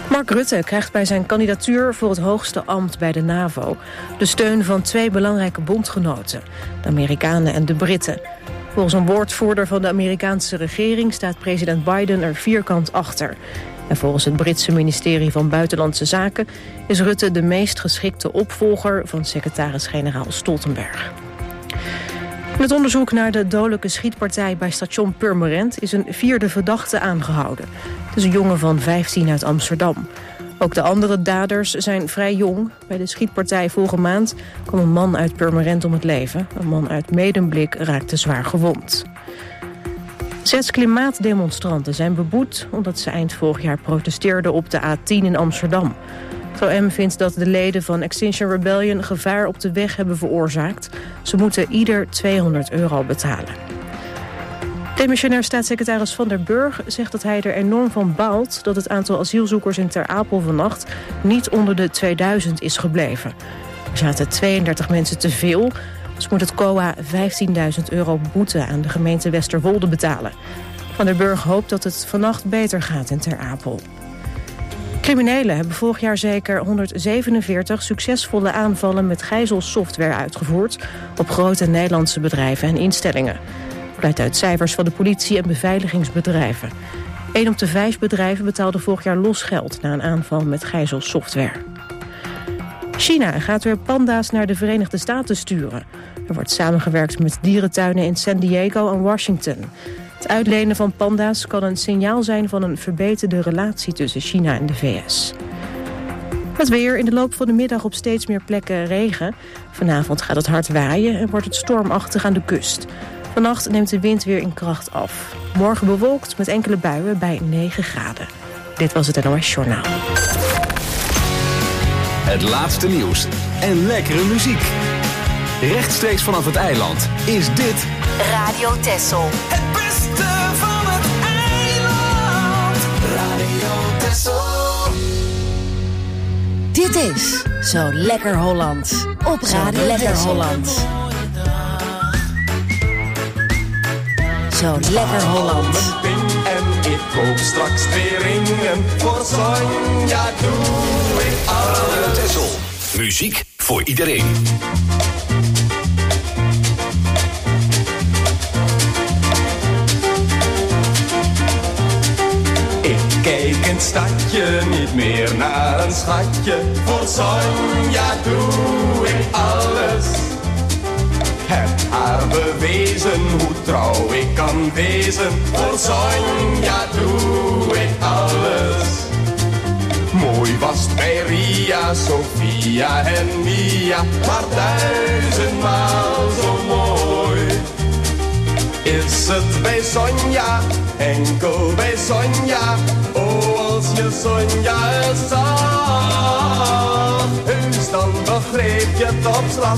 Mark Rutte krijgt bij zijn kandidatuur voor het hoogste ambt bij de NAVO de steun van 2 belangrijke bondgenoten, de Amerikanen en de Britten. Volgens een woordvoerder van de Amerikaanse regering staat president Biden er vierkant achter. En volgens het Britse ministerie van Buitenlandse Zaken is Rutte de meest geschikte opvolger van secretaris-generaal Stoltenberg. In het onderzoek naar de dodelijke schietpartij bij station Purmerend is een 4e verdachte aangehouden. Het is een jongen van 15 uit Amsterdam. Ook de andere daders zijn vrij jong. Bij de schietpartij vorige maand kwam een man uit Purmerend om het leven. Een man uit Medemblik raakte zwaar gewond. 6 klimaatdemonstranten zijn beboet omdat ze eind vorig jaar protesteerden op de A10 in Amsterdam. Het OM vindt dat de leden van Extinction Rebellion gevaar op de weg hebben veroorzaakt. Ze moeten ieder €200 betalen. Demissionair staatssecretaris Van der Burg zegt dat hij er enorm van baalt dat het aantal asielzoekers in Ter Apel vannacht niet onder de 2000 is gebleven. Er zaten 32 mensen te veel, dus moet het COA €15.000 boete aan de gemeente Westerwolde betalen. Van der Burg hoopt dat het vannacht beter gaat in Ter Apel. Criminelen hebben vorig jaar zeker 147 succesvolle aanvallen met gijzelsoftware uitgevoerd op grote Nederlandse bedrijven en instellingen. Blijkt uit cijfers van de politie en beveiligingsbedrijven. 1 op de 5 bedrijven betaalde vorig jaar losgeld na een aanval met gijzelsoftware. China gaat weer panda's naar de Verenigde Staten sturen. Er wordt samengewerkt met dierentuinen in San Diego en Washington. Het uitlenen van panda's kan een signaal zijn van een verbeterde relatie tussen China en de VS. Het weer, in de loop van de middag op steeds meer plekken regen. Vanavond gaat het hard waaien en wordt het stormachtig aan de kust. Vannacht neemt de wind weer in kracht af. Morgen bewolkt met enkele buien bij 9 graden. Dit was het NOS Journaal. Het laatste nieuws en lekkere muziek. Rechtstreeks vanaf het eiland is dit Radio Texel. Het beste van het eiland. Radio Texel. Dit is Zo Lekker Holland. Op Radio Lekker Holland. Zo Lekker Holland. En ik koop straks 2 ringen voor Sonja. Doe ik Radio Texel. Muziek voor iedereen. Kijk in het stadje niet meer naar een schatje. Voor Sonja doe ik alles. Heb haar bewezen hoe trouw ik kan wezen. Voor Sonja doe ik alles. Mooi was het bij Ria, Sofia en Mia, maar 1000-maal zo mooi. Is het bij Sonja, enkel bij Sonja. Oh, als je Sonja eens zag, heus dan begreep je het op slag.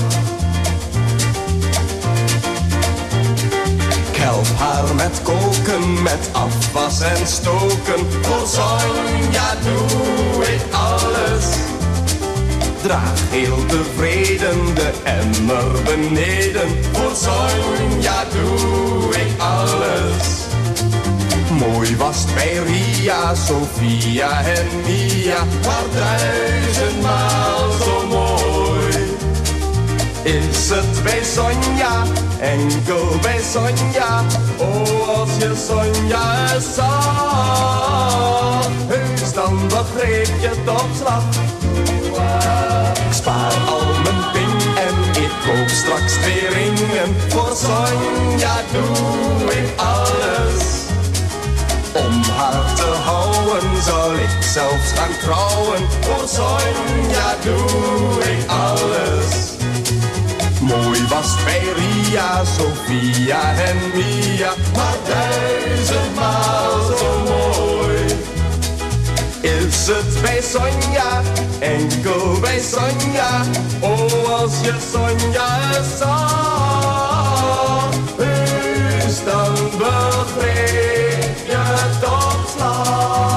Ik help haar met koken, met afwas en stoken. Voor Sonja doe ik alles. Draag heel tevreden de emmer beneden. Voor Sonja doe ik alles. Mooi was het bij Ria, Sofia en Mia, maar 1000-maal zo mooi. Is het bij Sonja, enkel bij Sonja. Oh, als je Sonja eens zag, heus dan begreep je het op slag. Ik spaar al mijn ping en ik koop straks 2 ringen. Voor Sonja doe ik alles. Om haar te houden zal ik zelfs gaan trouwen. Voor Sonja doe ik alles. Mooi was het bij Ria, Sofia en Mia, maar 1000-maal zo mooi. Is het bij Sonja, enkel bij Sonja. Oh, als je Sonja eens zag, heus dan begreep je het op slag.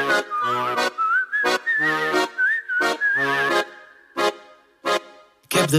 Ik heb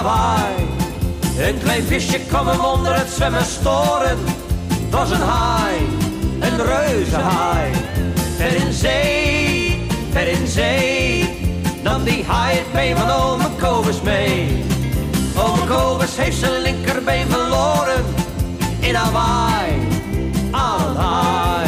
Hawaii. Een klein visje kwam hem onder het zwemmen storen. Het was een haai, een reuzenhaai. Ver in zee, nam die haai het mee van ome Kobus mee. Ome Kobus heeft zijn linkerbeen verloren in Hawaii, aan het haai.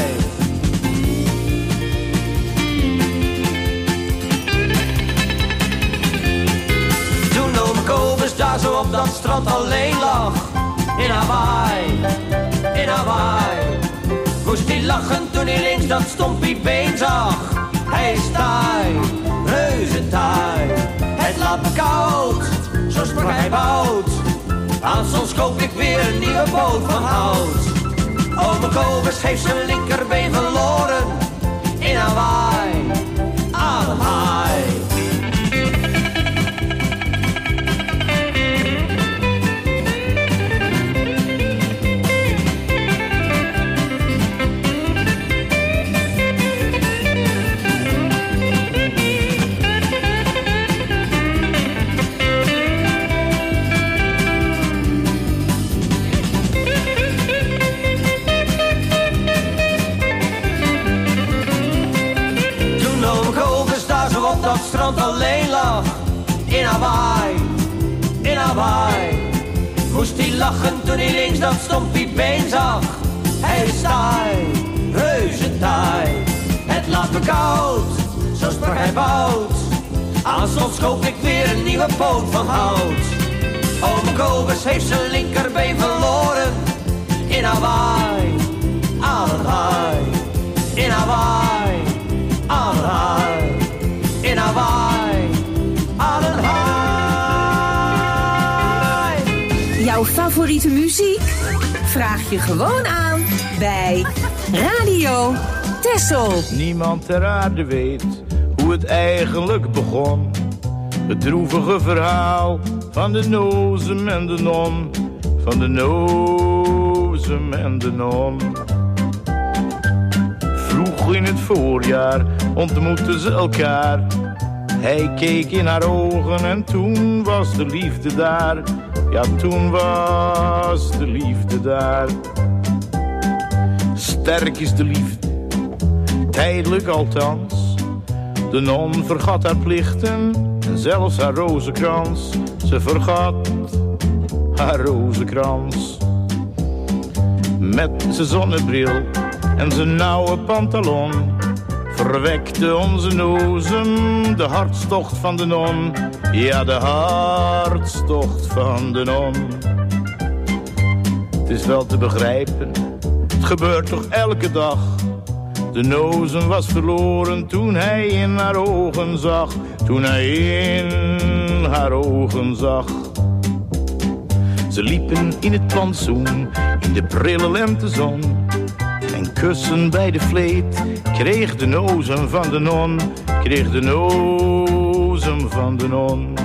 Toen ome Kobus daar zo op dat strand alleen lag, in Hawaii, in Hawaii. Moest hij lachen toen hij links dat stompiebeen zag. Hij is taai, reuze taai. Het laat me koud, zo sprak hij bout. Aanstonds koop ik weer een nieuwe boot van hout. Ome Kobus heeft zijn linkerbeen verloren in Hawaii, aan het haai. Strand alleen lag, in Hawaii, in Hawaii. Moest hij lachen toen hij links dat stompiebeen zag. Hij is taai, reuze taai. Het laat me koud, zo sprak hij bout. Aanstonds koop ik weer een nieuwe poot van hout. Ome Kobus heeft zijn linkerbeen verloren in Hawaii, aan het haai. In Hawaii, aan het haai. In Hawaii, aan het haai. Jouw favoriete muziek? Vraag je gewoon aan bij Radio Texel. Niemand ter aarde weet hoe het eigenlijk begon. Het droevige verhaal van de nozem en de non. Van de nozem en de non. Vroeg in het voorjaar ontmoetten ze elkaar. Hij keek in haar ogen en toen was de liefde daar. Ja, toen was de liefde daar. Sterk is de liefde, tijdelijk althans. De non vergat haar plichten en zelfs haar rozenkrans. Ze vergat haar rozenkrans. Met zijn zonnebril en zijn nauwe pantalon verwekte onze nozem de hartstocht van de non. Ja, de hartstocht van de non. Het is wel te begrijpen, het gebeurt toch elke dag. De nozem was verloren toen hij in haar ogen zag. Toen hij in haar ogen zag. Ze liepen in het plantsoen, in de prille lentezon. En kussen bij de vleet kreeg de nozem van de non. Kreeg de nozem van de non.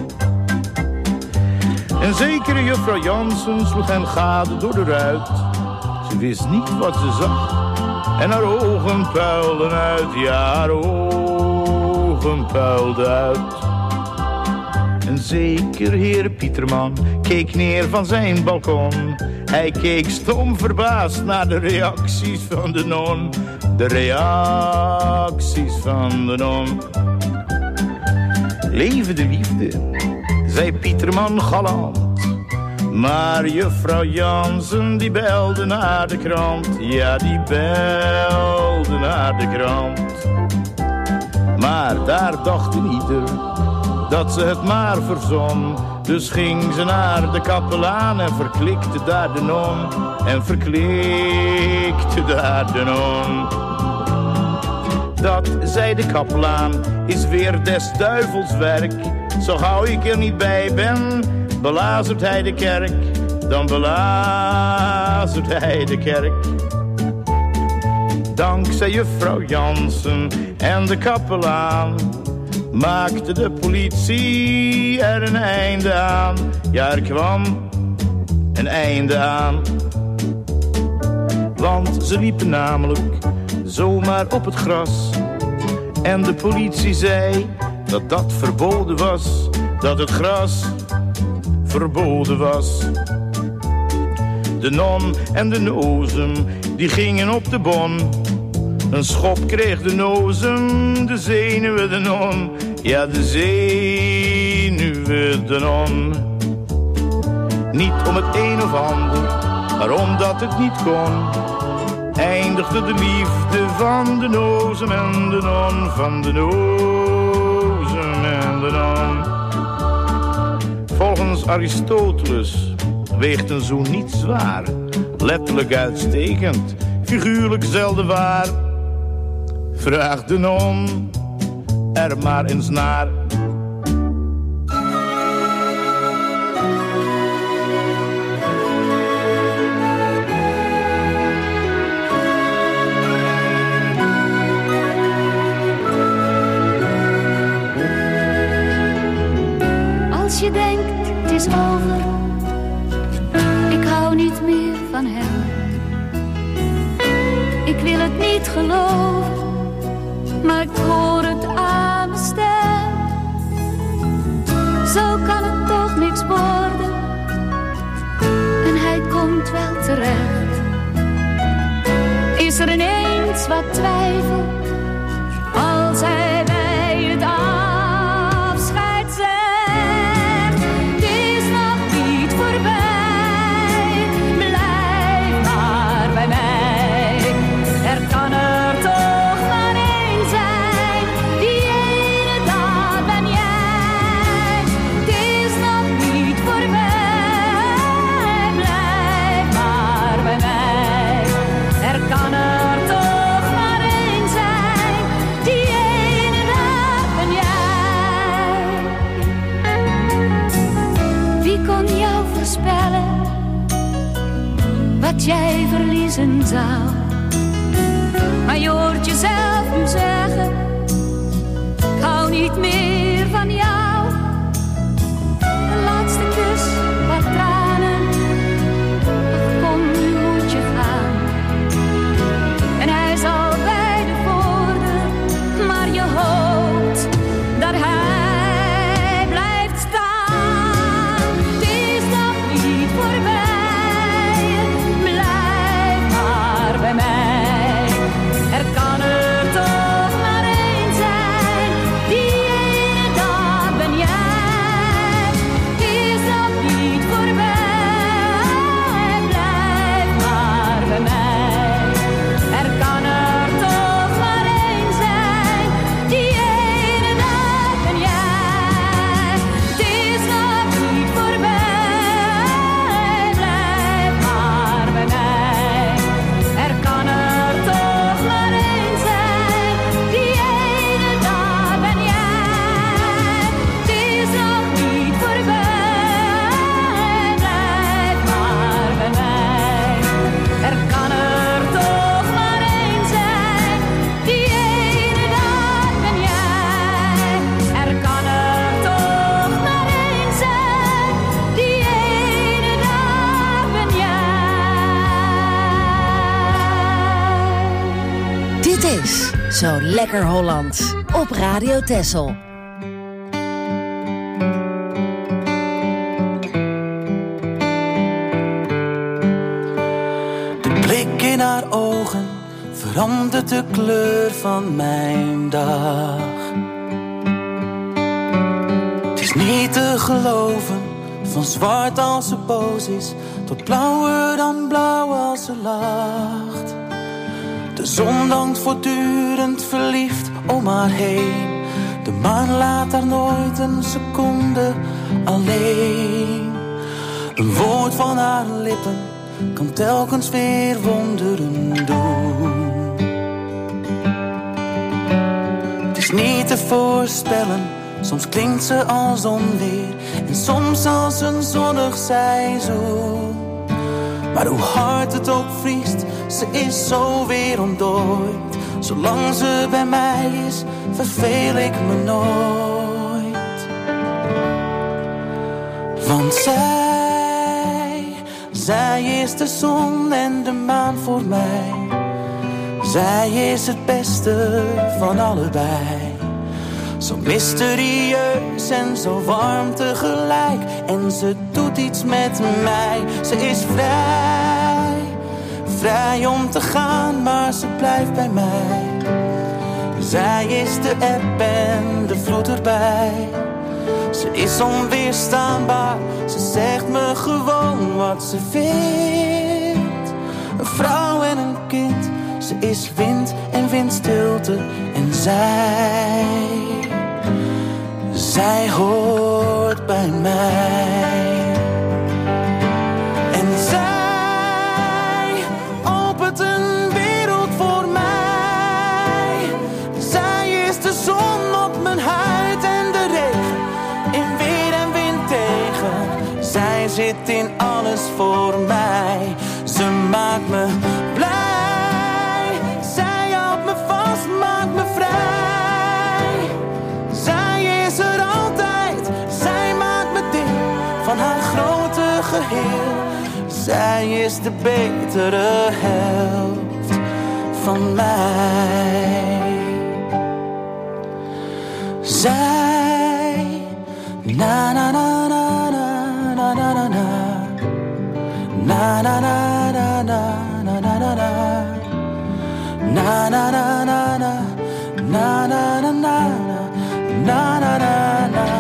En zekere juffrouw Jansen sloeg hen gade door de ruit. Ze wist niet wat ze zag en haar ogen puilden uit. Ja, haar ogen puilden uit. En zeker heer Pieterman keek neer van zijn balkon. Hij keek stom verbaasd naar de reacties van de non. De reacties van de non. Leven de liefde, zei Pieterman galant. Maar juffrouw Jansen die belde naar de krant. Ja, die belde naar de krant. Maar daar dacht een ieder dat ze het maar verzon. Dus ging ze naar de kapelaan en verklikte daar de non. En verklikte daar de non. Dat, zei de kapelaan, is weer des duivels werk. Zo gauw ik er niet bij ben, belazert hij de kerk. Dan belazert hij de kerk. Dankzij juffrouw Jansen en de kapelaan maakte de politie er een einde aan. Ja, er kwam een einde aan. Want ze liepen namelijk zomaar op het gras. En de politie zei dat dat verboden was. Dat het gras verboden was. De non en de nozem, die gingen op de bon. Een schop kreeg de nozem, de zenuwen de non. Ja, de zenuwen de non. Niet om het een of ander, maar omdat het niet kon. Eindigde de liefde van de nozem en de non. Van de nozem en de non. Volgens Aristoteles weegt een zoen niet zwaar. Letterlijk uitstekend, figuurlijk zelden waar. Vraag de non er maar eens naar. Als je denkt, het is over, ik hou niet meer van hem. Ik wil het niet geloven, maar ik hoor het aan mijn stem. Zo kan het toch niks worden, en hij komt wel terecht. Is er ineens wat twijfel, als hij bij het afscheid zegt. Het is nog niet voorbij, blijf maar bij mij. Er kan er toch maar één zijn, die ene dat ben jij. Het is nog niet voorbij, blijf maar bij mij. Er kan er toch maar één zijn, die ene dat ben jij. Wie kon jou voorspellen wat jij verliezen zou? Maar je hoort jezelf nu zeggen, ik hou niet meer van jou. De laatste kus, wat tranen, ach kom nu moet je gaan. En hij is al bij de voordeur, maar je hoopt dat hij blijft staan. Het is nog niet voorbij, blijf maar bij mij. Er kan er toch maar één zijn, die ene dat ben jij. Het is nog niet voorbij, blijf maar bij mij. Er kan er toch maar één zijn, die ene dat ben jij. Het is nog niet voorbij, blijf maar bij mij. Er kan er toch maar één zijn, die ene dat ben jij. Het is nog niet voorbij, blijf maar bij mij. Er kan er toch maar één zijn, die ene dat ben jij. Er kan er toch maar één zijn, die ene dat ben jij. Dit is Zo Lekker Hollands op Radio Texel. De blik in haar ogen verandert de kleur van mijn dag. Het is niet te geloven, van zwart als ze boos is, tot blauwer dan blauw als ze lacht. De zon dankt voortdurend verliefd om haar heen. De maan laat haar nooit een seconde alleen. Een woord van haar lippen kan telkens weer wonderen doen. Het is niet te voorspellen, soms klinkt ze als onweer en soms als een zonnig seizoen. Maar hoe hard het ook vriest, ze is zo weer ontdooid. Zolang ze bij mij is, verveel ik me nooit. Want zij is de zon en de maan voor mij. Zij is het beste van allebei. Zo mysterieus en zo warm tegelijk. En ze doet iets met mij. Ze is vrij, vrij om te gaan, maar ze blijft bij mij. Zij is de eb en de vloed erbij. Ze is onweerstaanbaar, ze zegt me gewoon wat ze vindt. Een vrouw en een kind, ze is wind en windstilte. En zij hoort bij mij. En zij opent een wereld voor mij. Zij is de zon op mijn huid en de regen, in weer en wind tegen. Zij zit in alles voor mij. Ze maakt me blij. Zij houdt me vast, maakt me vrij. Zij is er altijd. Zij maakt me deel van haar grote geheel. Zij is de betere helft van mij. Zij, na na na na na na na na na na na na na na na na na. Na na na na na na na na na na na na na.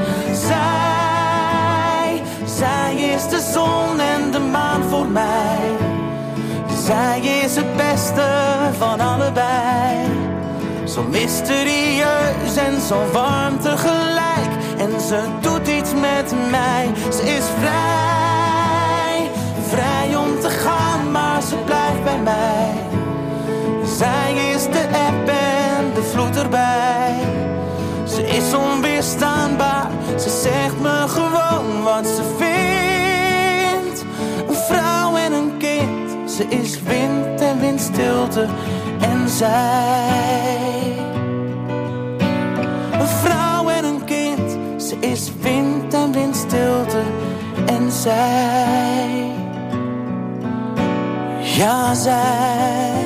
Zij is de zon en de maan voor mij. Zij is het beste van allebei. Zo mysterieus en zo warm tegelijk. En ze doet iets met mij. Ze is vrij, vrij om te gaan, maar ze blijft bij mij. Zij is de eb en de vloed erbij. Ze is onweerstaanbaar, ze zegt me gewoon wat ze vindt. Een vrouw en een kind, ze is wind en windstilte. En zij, een vrouw en een kind, ze is wind en windstilte. En zij, ja zij,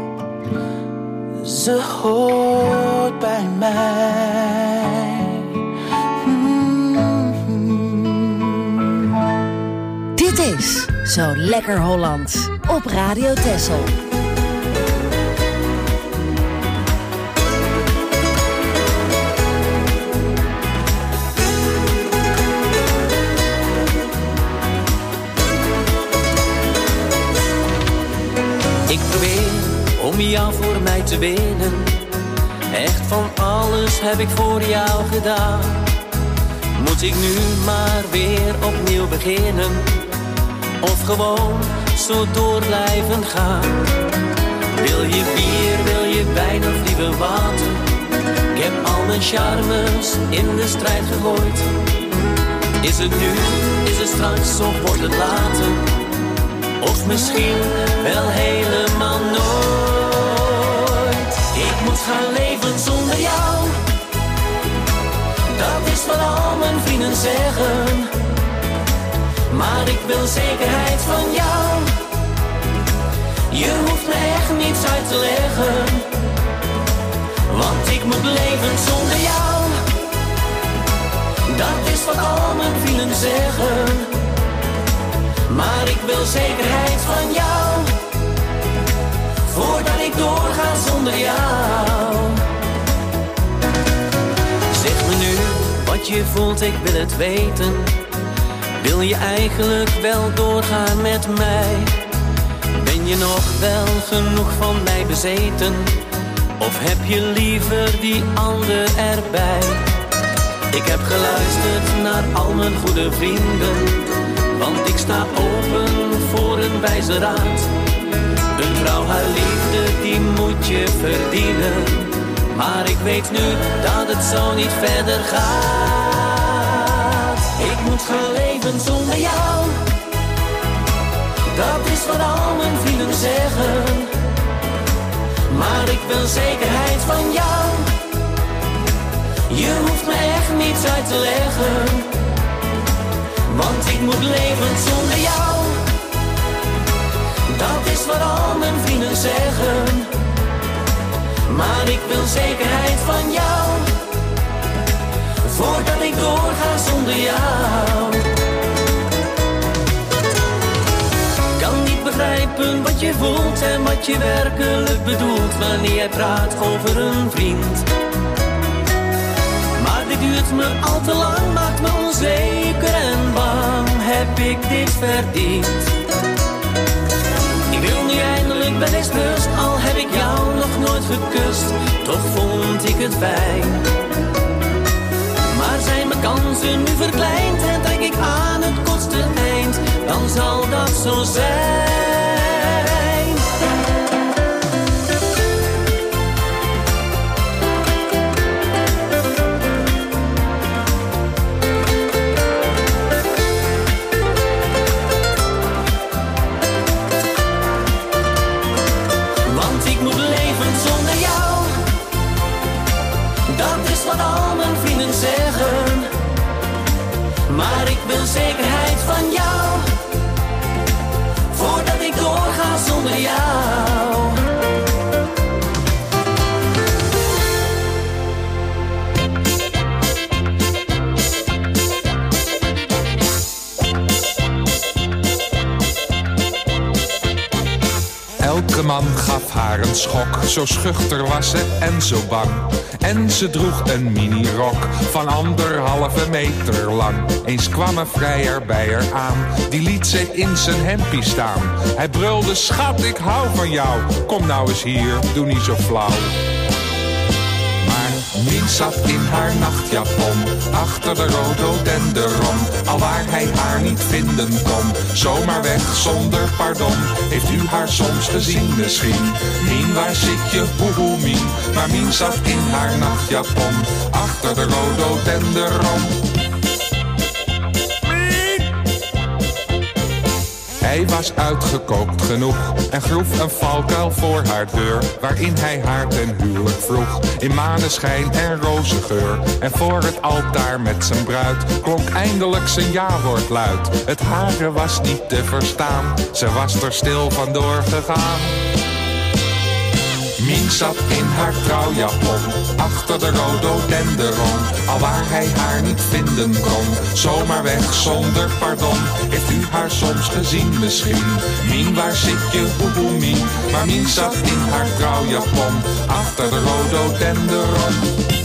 ze hoort bij mij. Dit is Zo Lekker Hollands op Radio Texel. Ik probeer om jou voor mij te winnen. Echt van alles heb ik voor jou gedaan. Moet ik nu maar weer opnieuw beginnen? Of gewoon zo door blijven gaan? Wil je bier, wil je wijn of liever water? Ik heb al mijn charmes in de strijd gegooid. Is het nu, is het straks of wordt het later? Of misschien wel helemaal nooit. Ik moet gaan leven zonder jou. Dat is wat al mijn vrienden zeggen. Maar ik wil zekerheid van jou. Je hoeft me echt niets uit te leggen. Want ik moet leven zonder jou. Dat is wat al mijn vrienden zeggen. Maar ik wil zekerheid van jou. Voordat ik doorga zonder jou. Zeg me nu wat je voelt, ik wil het weten. Wil je eigenlijk wel doorgaan met mij? Ben je nog wel genoeg van mij bezeten? Of heb je liever die ander erbij? Ik heb geluisterd naar al mijn goede vrienden. Want ik sta open voor een wijze raad. Een vrouw, haar liefde, die moet je verdienen. Maar ik weet nu dat het zo niet verder gaat. Ik moet gaan leven zonder jou. Dat is wat al mijn vrienden zeggen. Maar ik wil zekerheid van jou. Je hoeft me echt niets uit te leggen. Want ik moet leven zonder jou. Dat is wat al mijn vrienden zeggen. Maar ik wil zekerheid van jou. voordat ik doorga zonder jou. Kan niet begrijpen wat je voelt en wat je werkelijk bedoelt wanneer jij praat over een vriend. Maar dit duurt me al te lang, maakt me onzeker en bang. Heb ik dit verdiend? Ik wil nu eindelijk wel eens rust, al heb ik jou nog nooit gekust. Toch vond ik het fijn. Maar zijn mijn kansen nu verkleind en trek ik aan het kortste eind, dan zal dat zo zijn. Want ik moet leven zonder jou. Dat is wat al mijn vrienden zeggen. Maar ik wil zekerheid van jou, voordat ik doorga zonder jou. Elke man gaf haar een schok, zo schuchter was ze en zo bang. En ze droeg een minirok van 1,5 meter lang. Eens kwam een vrijer bij haar aan, die liet ze in zijn hempie staan. Hij brulde, schat, ik hou van jou, kom nou eens hier, doe niet zo flauw. Mien zat in haar nachtjapon, achter de rhododendron. Alwaar hij haar niet vinden kon, zomaar weg zonder pardon. Heeft u haar soms gezien misschien? Mien, waar zit je, boehoe Mien? Maar Mien zat in haar nachtjapon, achter de rhododendron. Hij was uitgekookt genoeg en groef een valkuil voor haar deur, waarin hij haar ten huwelijk vroeg, in maneschijn en rozengeur. En voor het altaar met zijn bruid klonk eindelijk zijn ja-woord luid. Het hare was niet te verstaan, ze was er stil vandoor gegaan. Mien zat in haar trouwjapon, achter de rhododendron. Alwaar hij haar niet vinden kon, zomaar weg zonder pardon. Heeft u haar soms gezien misschien? Mien, waar zit je, boeboe Mien? Maar Mien zat in haar trouwjapon, achter de rhododendron.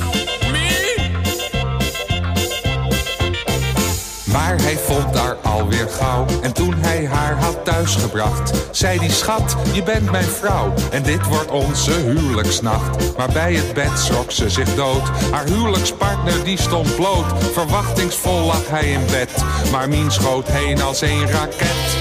Maar hij vond haar alweer gauw. En toen hij haar had thuisgebracht, zei die, schat, je bent mijn vrouw en dit wordt onze huwelijksnacht. Maar bij het bed schrok ze zich dood. Haar huwelijkspartner die stond bloot. Verwachtingsvol lag hij in bed, maar Mien schoot heen als een raket.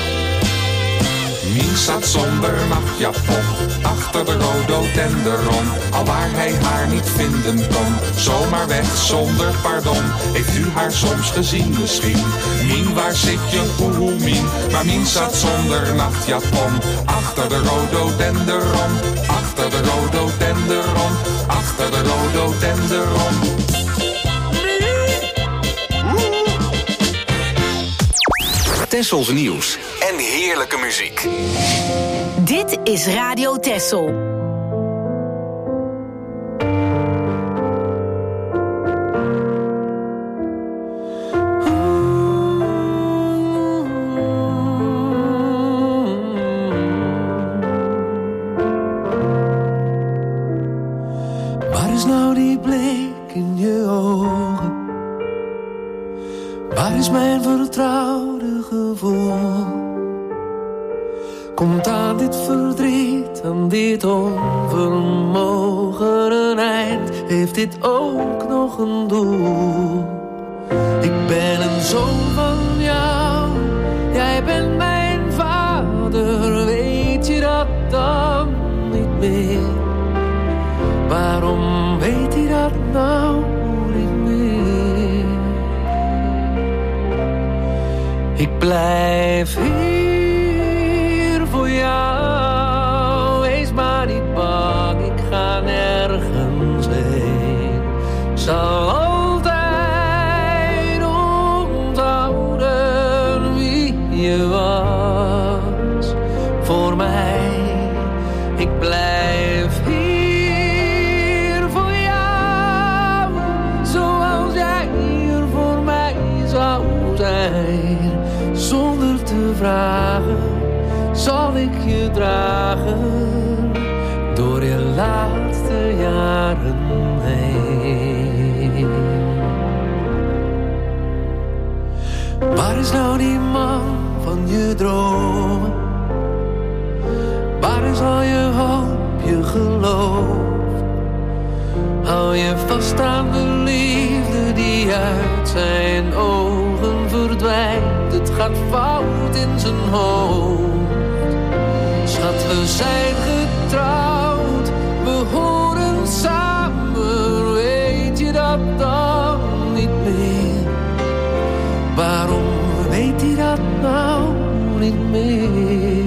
Mien zat zonder nachtjapon, achter de rhododendron. Alwaar hij haar niet vinden kon, zomaar weg zonder pardon. Heeft u haar soms gezien misschien? Mien, waar zit je, boehoe Mien? Maar Mien zat zonder nachtjapon, achter de rhododendron. Achter de rhododendron, achter de rhododendron. Tessels nieuws en heerlijke muziek. Dit is Radio Tessel. Waar is nou die blik in je ogen? Waar is mijn vertrouwde gevoel? Komt aan dit verdriet, aan dit onvermogen een eind? Heeft dit ook nog een doel? Ik ben een zoon van jou, jij bent mijn vader. Weet je dat dan niet meer? Waarom weet hij dat nou niet meer? Ik blijf hier voor jou. Wees maar niet bang, ik ga nergens heen. Ik zal altijd onthouden wie je was voor mij. Ik blijf hier voor jou, zoals jij. zijn. Zonder te vragen zal ik je dragen door je laatste jaren heen. Waar is nou die man van je dromen? Waar is al je hoop, je geloof? Hou je vast aan de liefde die uit zijn ogen verdwijnt. Het gaat fout in zijn hoofd. Schat, we zijn getrouwd, we horen samen. Weet je dat dan niet meer? Waarom weet hij dat nou niet meer?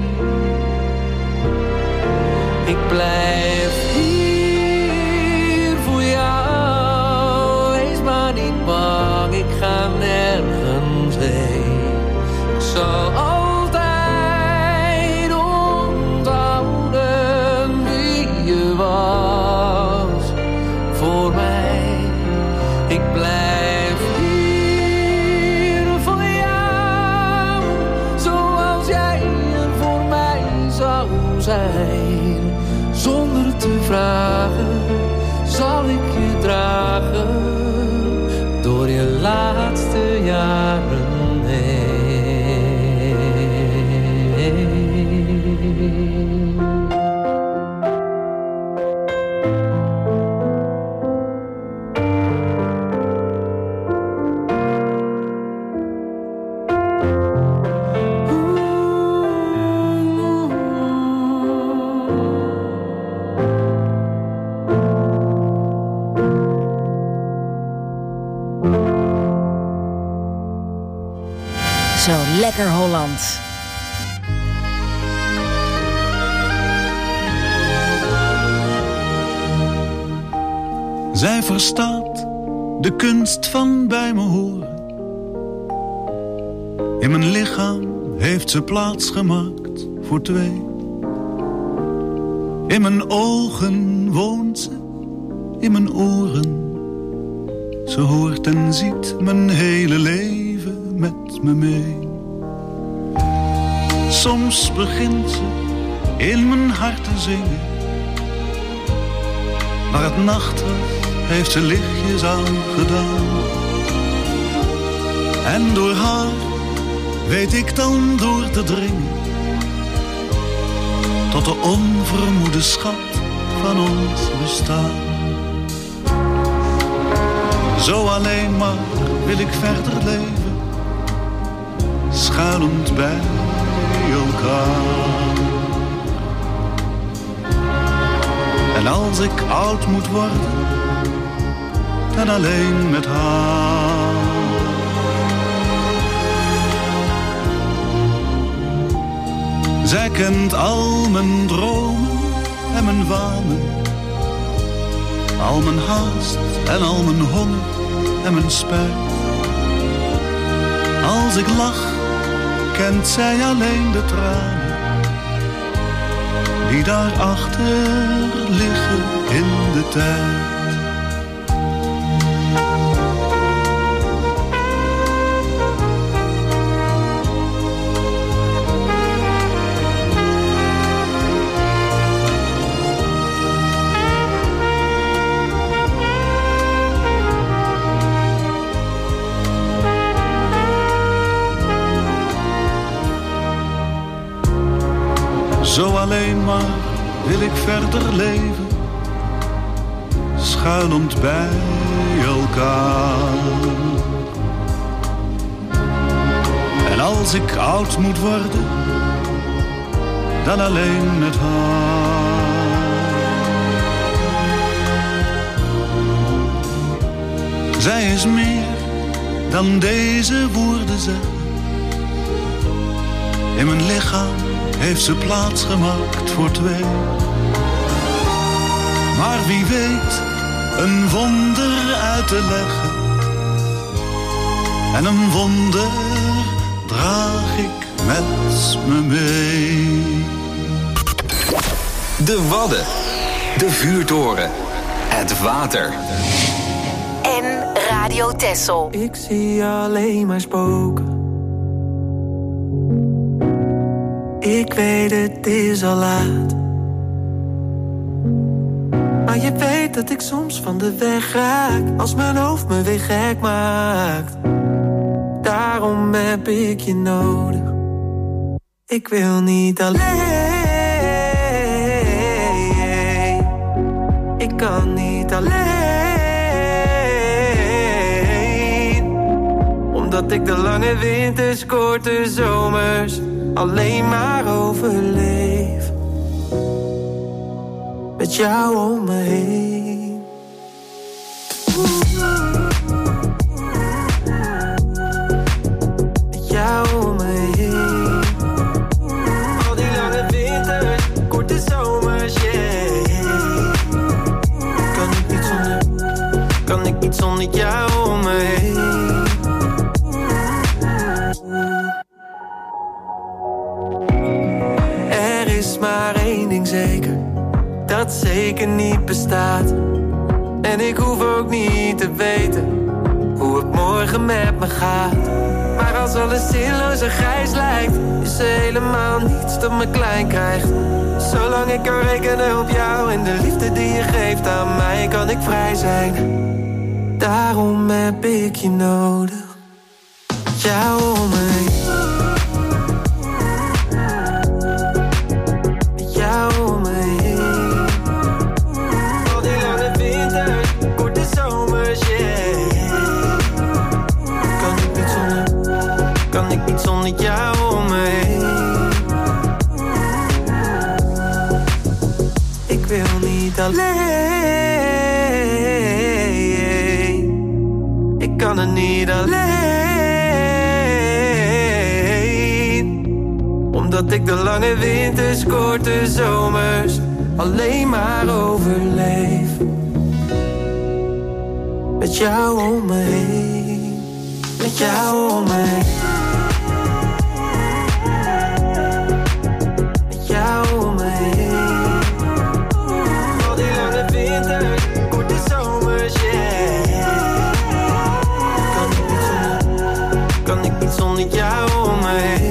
Ik blijf hier voor jou. Wees maar niet bang, ik ga nergens heen. Ik zal altijd onthouden wie je was voor mij. Ik blijf hier voor jou, zoals jij er voor mij zou zijn. Zonder te vragen zal ik je dragen door je laatste jaren heen. Zo lekker Holland. Zij verstaat de kunst van bij me horen. In mijn lichaam heeft ze plaats gemaakt voor twee. In mijn ogen woont ze, in mijn oren. Ze hoort en ziet mijn hele leven met me mee. Soms begint ze in mijn hart te zingen. Maar het nacht heeft ze lichtjes aangedaan. En door haar weet ik dan door te dringen tot de onvermoede schat van ons bestaan. Zo alleen maar wil ik verder leven, schuilend bij elkaar. En als ik oud moet worden, dan alleen met haar. Zij kent al mijn dromen en mijn wanen, al mijn haast en al mijn honger en mijn spijt. Als ik lach, kent zij alleen de tranen die daarachter liggen in de tijd. Zo alleen maar wil ik verder leven, schuilend bij elkaar. En als ik oud moet worden, dan alleen met haar. Zij is meer dan deze woorden zeggen. In mijn lichaam heeft ze plaats gemaakt voor twee. Maar wie weet een wonder uit te leggen. En een wonder draag ik met me mee. De Wadden, de vuurtoren, het water. En Radio Texel. Ik zie alleen maar spoken. Ik weet het is al laat. Maar je weet dat ik soms van de weg raak als mijn hoofd me weer gek maakt. Daarom heb ik je nodig. Ik wil niet alleen. Ik kan niet alleen. Omdat ik de lange winters, korte zomers alleen maar overleef. Met jou om me heen. Met jou om me heen. Al die lange winters, korte zomers, yeah. Kan ik niet zonder jou om me heen. Er is maar één ding zeker, dat zeker niet bestaat. En ik hoef ook niet te weten hoe het morgen met me gaat. Maar als alles zinloos en grijs lijkt, is er helemaal niets dat me klein krijgt. Zolang ik kan rekenen op jou en de liefde die je geeft aan mij, kan ik vrij zijn. Daarom heb ik je nodig. Jou om me heen. Zonder jou om me heen. Ik wil niet alleen. Ik kan het niet alleen. Omdat ik de lange winters, korte zomers alleen maar overleef. Met jou om me heen. Met jou om me heen. Zonder jou om me heen.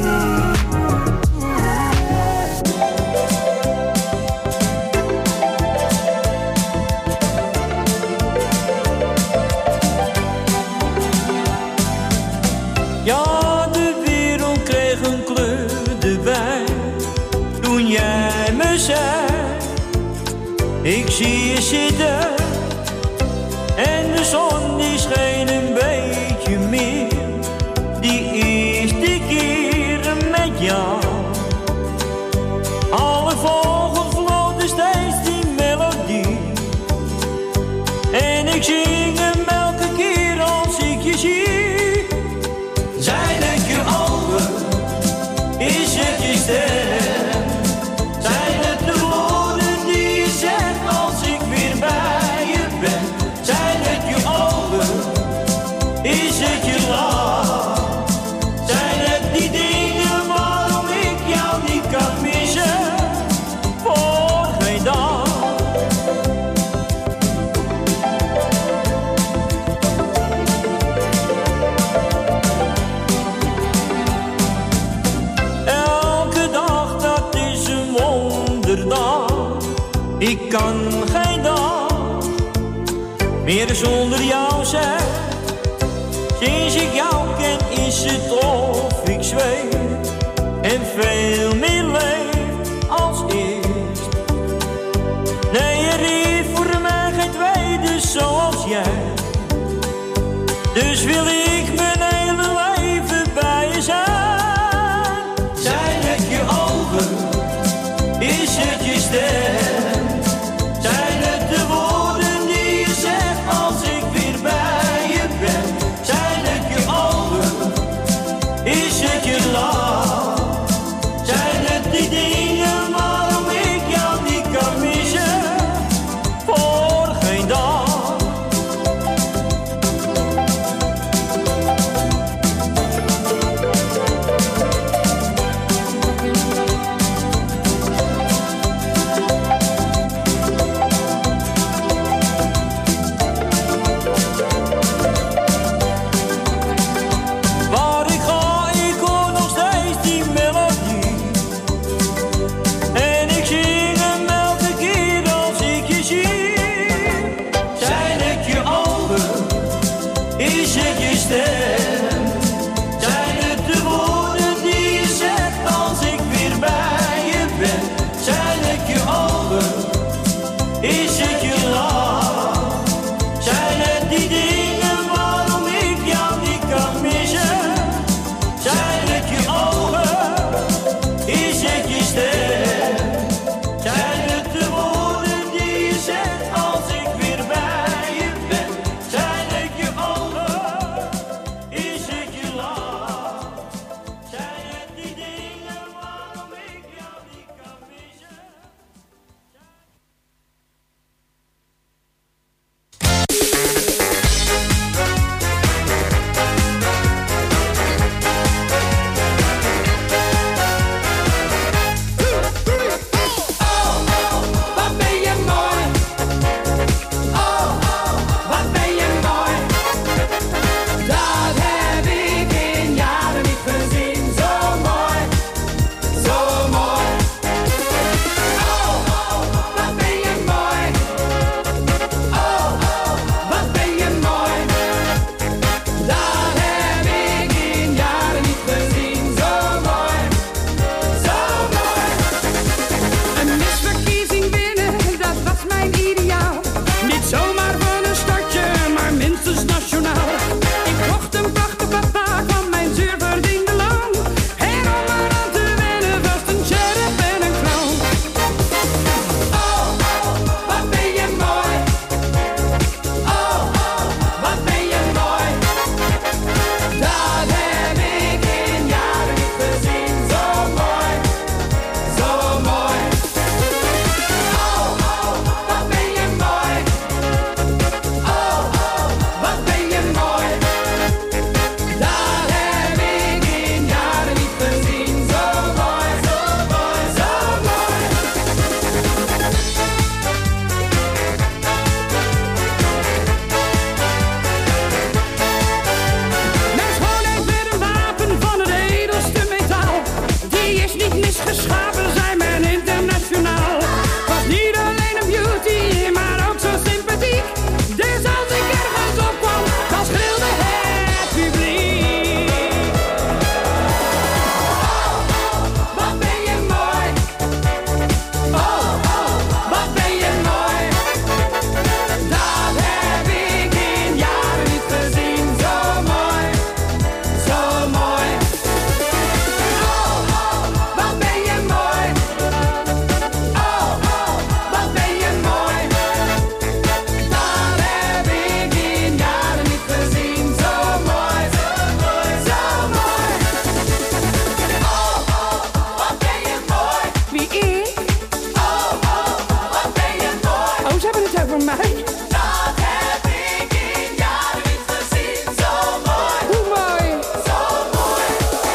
Ja, de wereld kreeg een kleur erbij toen jij me zei: ik zie je zitten en de zon die scheen een beetje meer. Die eerste keren met jou. Alle vogels vloten steeds die melodie. En ik zing hem elke keer als ik je zie. Zijn het je ogen? Is het je stem? Zijn het de woorden die je zegt als ik weer bij je ben? Zijn het je ogen? Is het je lach? Die dingen waarom ik jou niet kan missen, voor geen dag. Elke dag dat is een wonderdag. Ik kan geen dag meer zonder jou zijn. Sinds ik jou ken is het of ik zweef en veel meer leef als eerst. Nee, er is voor mij geen tweede zoals jij. Dus wil ik mijn hele leven bij je zijn. Zijn het je ogen? Is het je stem? Zijn het de woorden die je zegt als ik weer bij je ben? Zijn het je ogen? Is het je lach? Zijn het die dingen waarom ik jou niet kan missen? Voor geen dag. is het je stem? Zijn het de woorden die je zegt als ik weer bij je ben? Zijn het je ogen? Is het je lach? Zijn het die dingen waarom ik jou niet kan missen? Zijn het je ogen? Is het je stem? Zijn het de woorden die je zegt als ik weer bij je ben? Zijn het je ogen? Is het je lach? Zijn het die dingen waarom ik jou niet kan missen? Wat ben je mooi. Oh, wat ben je mooi. Dat heb ik in jaren niet gezien. Zo mooi, zo mooi. Oh, wat ben je mooi. Oh, wat ben je mooi. Dat heb ik in jaren niet gezien. Zo mooi, zo mooi. Een misverkiezing winnen, dat was mijn ideaal. Niet zomaar van een startje, maar minstens nationaal. Ik kocht een prachtig pak van mijn zuur verdiende loon. En om eraan te wennen was een sheriff en een clown. Oh, wat ben je mooi. Oh, wat ben je mooi. Dat heb ik in jaren niet gezien. Zo mooi, zo mooi. Oh, wat ben je mooi. Oh, wat ben je mooi. Dat heb ik in jaren niet gezien. Zo mooi, zo mooi, zo mooi. Mijn schoonheid werd een wapen van het edelste metaal. Die is niet misgeschapen, zei men internationaal. Was niet alleen een beauty, maar ook zo sympathiek. Dus als ik ergens op kwam, dan schreeuwde het publiek. Wat ben je mooi. Oh, wat ben je mooi. Dat heb ik in jaren niet gezien. Zo mooi, zo mooi. Oh, wat ben je mooi. Oh, wat ben je mooi. Dat heb ik in jaren niet gezien. Zo mooi, zo mooi, zo mooi. Oh, wat ben je mooi. Wie ik? Oh, wat ben je mooi. Oh, ze hebben het over mij. Dat heb ik in jaren niet gezien. Zo mooi, Hoe mooi. zo mooi.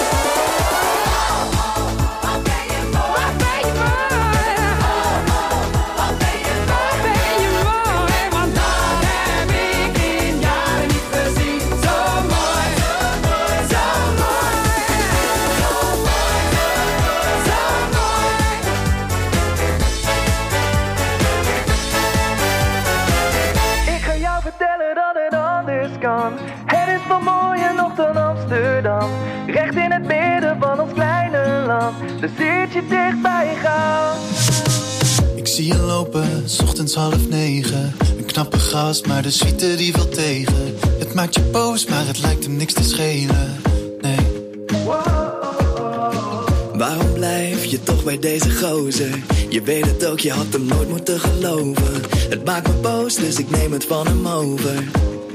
Wat ben je mooi. Wat ben je mooi. Wat ben je mooi. Ben je mooi. Want Dat heb ik in jaren niet gezien. Zo mooi, zo mooi, zo mooi. Zo mooi, zo mooi. Ik ga jou vertellen dat het anders kan. Het is veel mooier nog dan Amsterdam. Recht in het midden van ons kleine land. Dus zit je dichtbij gaan. Ik zie je lopen, 's ochtends 8:30. Een knappe gast, maar de suite die valt tegen. Het maakt je boos, maar het lijkt hem niks te schelen. Nee. Waarom blijf je toch bij deze gozer? Je weet het ook, je had hem nooit moeten geloven. Het maakt me boos, dus ik neem het van hem over.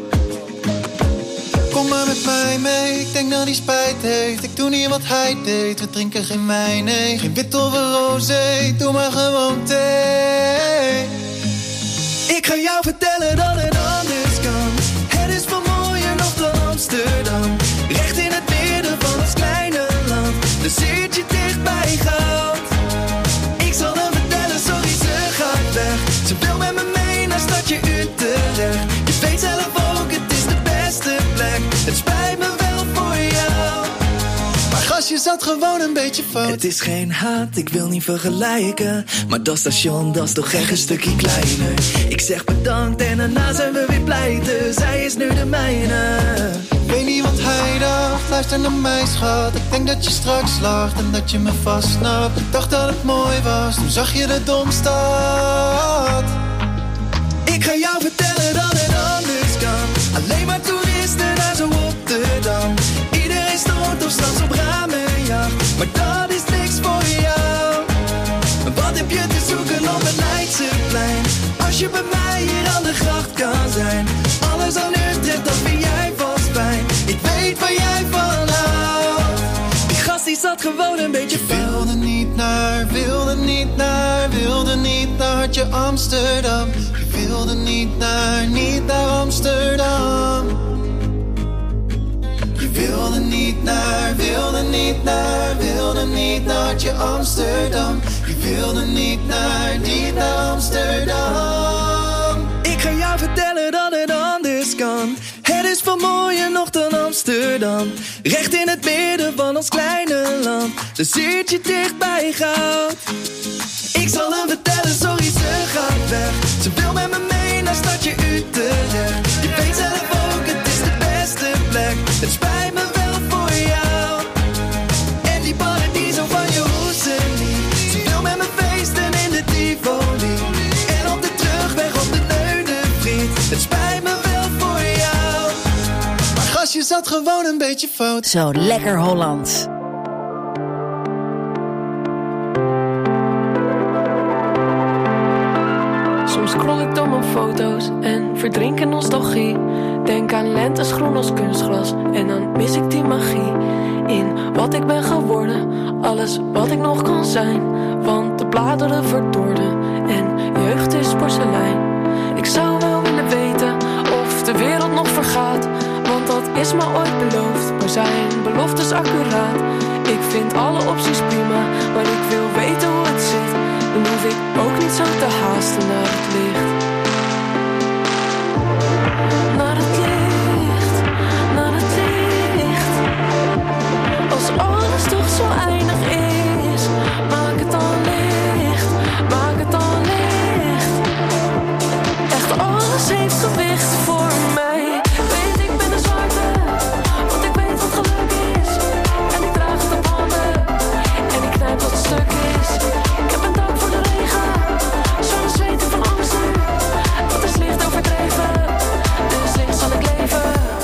Kom maar met mij mee, ik denk dat hij spijt heeft. Ik doe niet wat hij deed, we drinken geen wijn, nee. Geen wit of een rosé, doe maar gewoon thee. Ik ga jou vertellen dat het anders kan. Het is veel mooier nog dan Amsterdam. Recht in het midden van ons kleine land. Dus zit je dicht bij goud. Ik zal hem vertellen, sorry ze gaat weg. Ze wil met me mee naar stadje Utrecht. Je weet zelf ook, het is de beste plek. Het spijt me wel voor jou. Maar gastje, gastje zat gewoon een beetje fout. Het is geen haat, ik wil niet vergelijken, maar dat station, dat is toch echt een stukje kleiner. Ik zeg bedankt en daarna zijn we weer pleiten. Zij is nu de mijne. Ik weet niet wat hij dacht, luister naar mij schat. Ik denk dat je straks lacht en dat je me vastsnapt. Ik dacht dat het mooi was, toen zag je de domstad. Ik ga jou vertellen dat het anders kan. Alleen maar toeristen naar zo Rotterdam. Iedereen stort of straks op ramenjacht, maar dat is niks voor jou. Wat heb je te zoeken op het Leidseplein? Als je bij mij hier aan de gracht kan zijn. Alles aan Utrecht, dat vind jij vast fijn. Ik weet waar jij van houdt. Die gast die zat gewoon een beetje fout. Wilde niet naar, wilde niet naar, wilde niet naar Hartje Amsterdam. Je wilde niet naar Amsterdam. Je wilde niet naar, wilde niet naar, wilde niet naar Hartje Amsterdam. Je wilde niet naar Amsterdam. Ik ga jou vertellen dat het anders kan. Het is veel mooier nog dan Amsterdam. Recht in het midden van ons kleine land. Een zeertje dicht bij goud. Ik zal hem vertellen, sorry ze gaat weg. Ze wil met me mee naar stadje Utrecht. Je weet zelf ook, het is de beste plek. Het spijt me wel voor jou. En die paradiso van je hoezen niet. Ze wil met me feesten in de Tivoli. En op de terugweg op de Leunenvriet. Het spijt me wel voor jou. Maar gastje zat gewoon een beetje fout. Zo lekker Hollands. Soms scroll ik door mijn foto's en verdrink in nostalgie. Denk aan lentes groen als kunstgras en dan mis ik die magie. In wat ik ben geworden, alles wat ik nog kan zijn. Want de bladeren verdorden en jeugd is porselein. Ik zou wel willen weten of de wereld nog vergaat. Want dat is me ooit beloofd, maar zijn beloftes accuraat. Ik vind alle opties prima, maar ik wil weten hoe het zit. Dan hoef ik ook niet zo te haasten naar het licht. Naar het licht, naar het licht. Als alles toch zo eindig is, maak het dan licht, maak het dan licht. Echt alles heeft gewicht voor mij. Weet ik ben een zwarte, want ik weet wat geluk is. En ik draag het op handen, en ik knijp wat stuk is. Ik heb een dank voor de regen, zo'n zweten van angsten. Dat is licht overdreven, dus licht zal ik leven.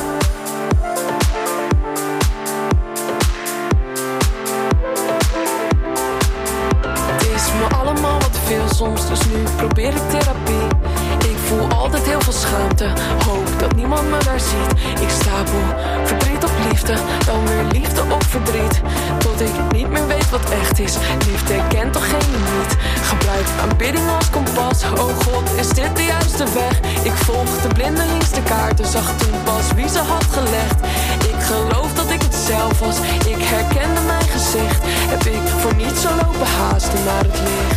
Het is me allemaal wat veel soms, dus nu probeer ik therapie. Ik voel altijd heel veel schaamte, hoop dat niemand me daar ziet. Ik stapel verdriet op liefde, dan weer liefde op verdriet. Tot ik niet meer weet wat echt is, liefde kent toch geen limiet. Gebruik aanbidding als kompas, oh God, is dit de juiste weg? Ik volgde blindelings de kaarten, zag toen pas wie ze had gelegd. Ik geloof dat ik het zelf was, ik herkende mijn gezicht. Heb ik voor niets zo lopen haasten naar het licht.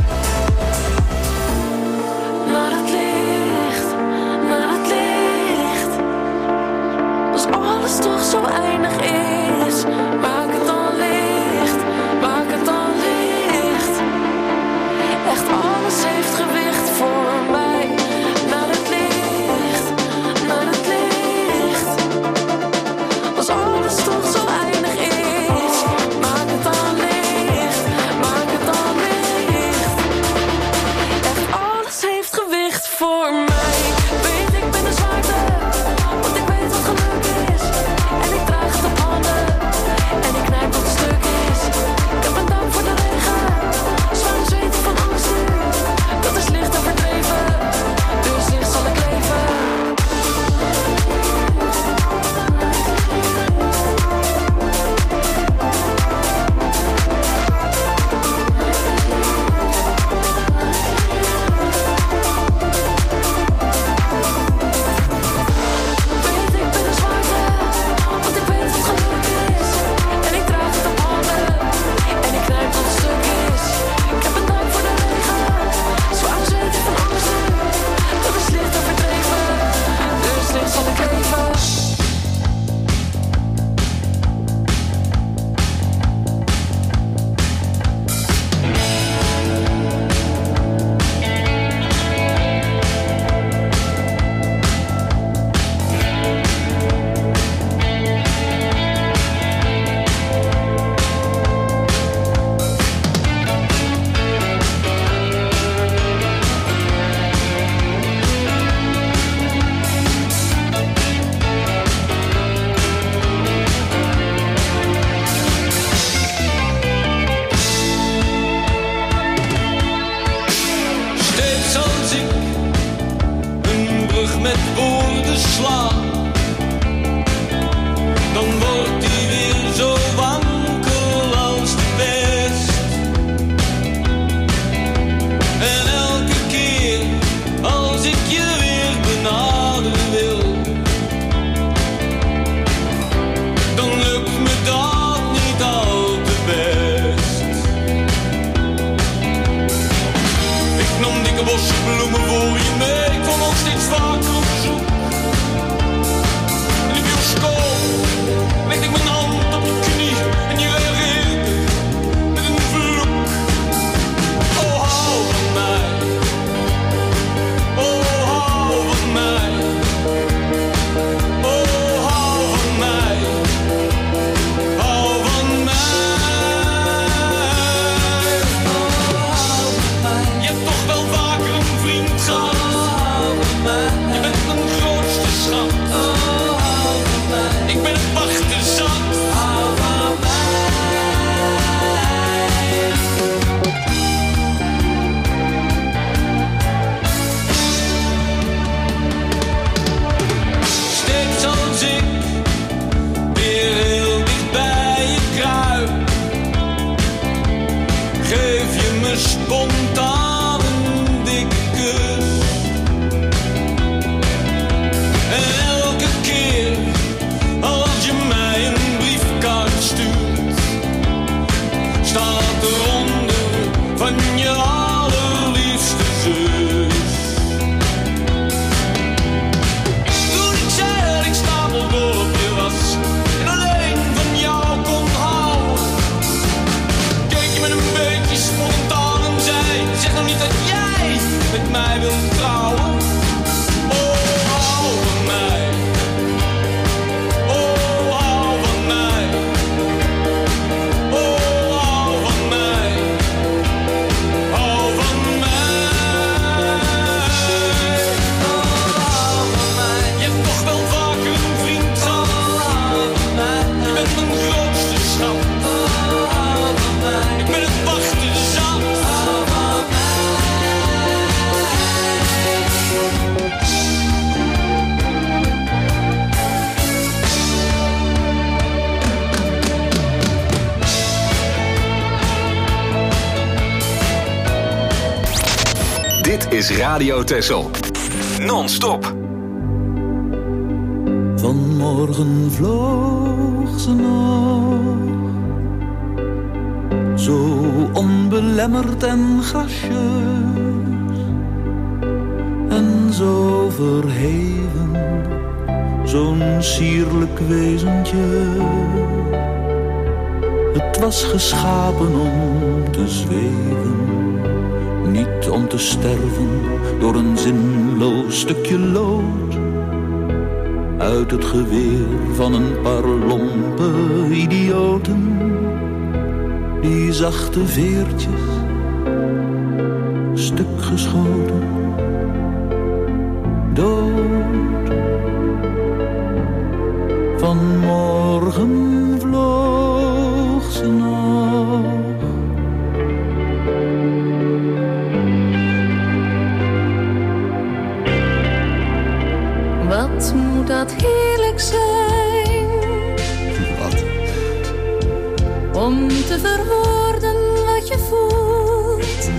Naar het licht, naar het licht. Als alles toch zo eindig is, maak het dan licht, maak het dan licht. Echt alles heeft gewicht voor mij. Naar het licht, naar het licht. Als alles toch zo eindig is, maak het dan licht, maak het dan licht. Echt alles heeft gewicht voor mij. Weet ik ben een zwarte, want ik weet wat geluk is. En ik draag het op handen, is Radio Texel. Non-stop. Vanmorgen vloog ze nog, zo onbelemmerd en gracieus, en zo verheven, zo'n sierlijk wezentje. Het was geschapen om te zweven, niet om te sterven door een zinloos stukje lood uit het geweer van een paar lompe idioten. Die zachte veertjes, stuk geschoten, dood. Vanmorgen vloog ze nog. Wat moet dat heerlijk zijn? Wat? Om te verwoorden wat je voelt,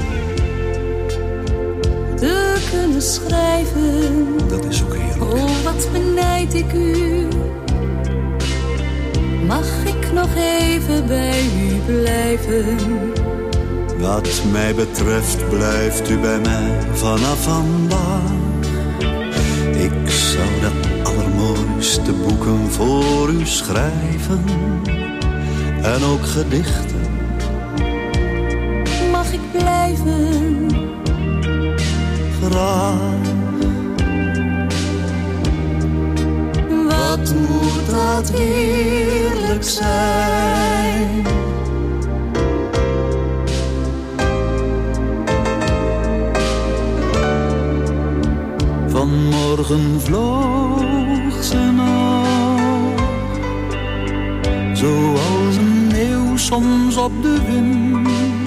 te kunnen schrijven. Dat is ook heerlijk. Oh, wat benijd ik u. Mag ik nog even bij u blijven? Wat mij betreft blijft u bij mij vanaf vandaag. Ik zou de allermooiste boeken voor u schrijven. En ook gedichten. Mag ik blijven? Graag. Wat moet dat heerlijk zijn. Vanmorgen vloog ze nog, zoals een meeuw soms op de wind,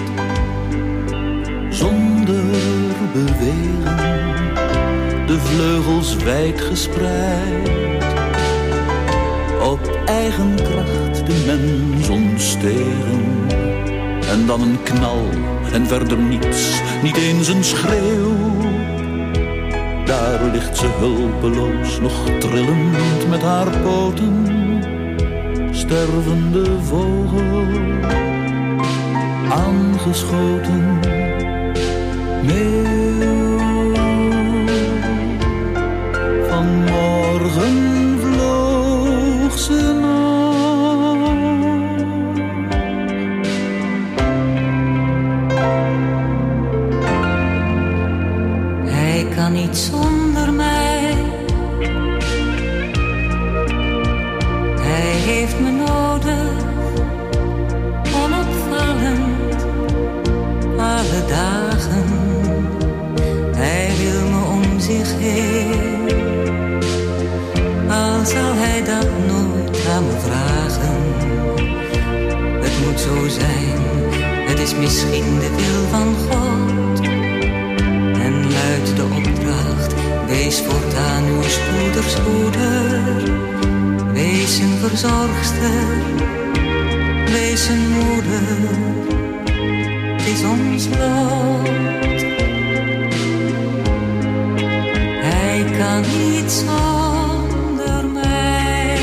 zonder bewegen, de vleugels wijd gespreid, op eigen kracht de mens ontstegen. En dan een knal en verder niets, niet eens een schreeuw. Daar ligt ze hulpeloos, nog trillend met haar poten. Stervende vogel, aangeschoten. Meeuw, vanmorgen vloog ze nog. Hij kan niet zonder mij. Hij heeft me nodig, onopvallend, alle dagen. Hij wil me om zich heen, al zal hij dat nooit aan me vragen. Het moet zo zijn, het is misschien de wil van God. En luidt de opdracht, wees voortaan uw spoeders moeder. Wees een verzorgster, wees een moeder. Het is ons lot. Hij kan niet zonder mij.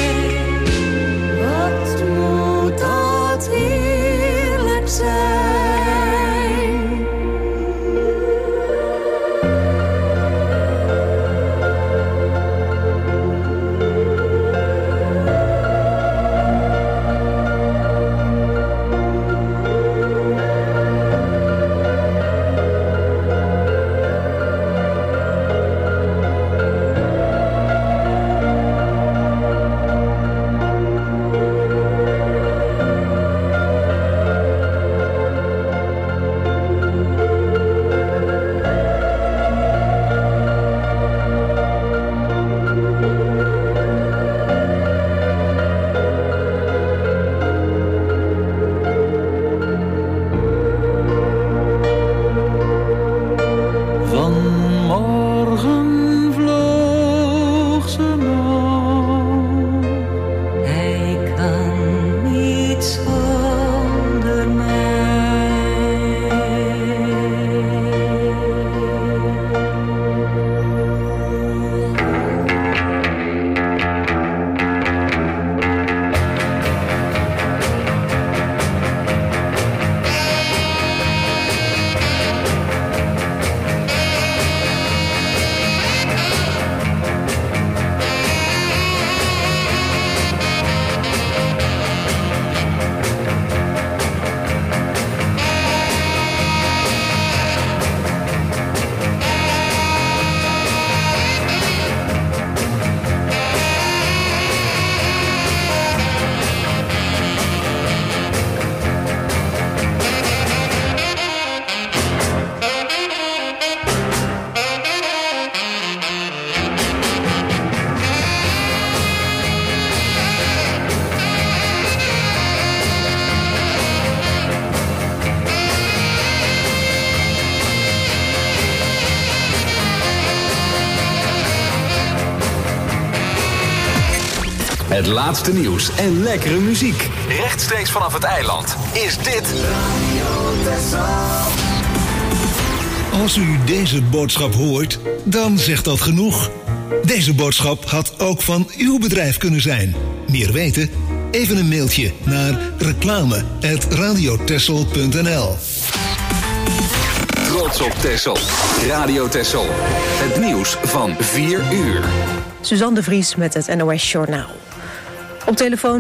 Wat moet dat heerlijk zijn. Het laatste nieuws en lekkere muziek. Rechtstreeks vanaf het eiland is dit Radio Texel. Als u deze boodschap hoort, dan zegt dat genoeg. Deze boodschap had ook van uw bedrijf kunnen zijn. Meer weten? Even een mailtje naar reclame@radiotexel.nl. Trots op Texel. Radio Texel. Het nieuws van 4 uur. Suzanne de Vries met het NOS Journaal. Op telefoon